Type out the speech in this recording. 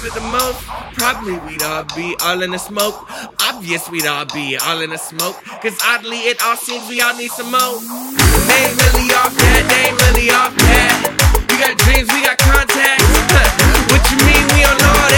it the most? Probably we'd all be all in the smoke. Obvious we'd all be all in the smoke. Cause oddly it all seems we all need some more. They ain't really off that, they ain't really off that. We got dreams, we got contacts. What you mean we don't know that?